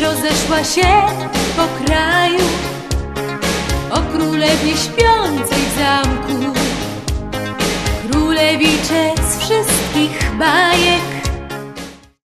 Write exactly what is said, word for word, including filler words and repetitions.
rozeszła się po kraju o królewie śpiącej w zamku. Królewicze z wszystkich bajek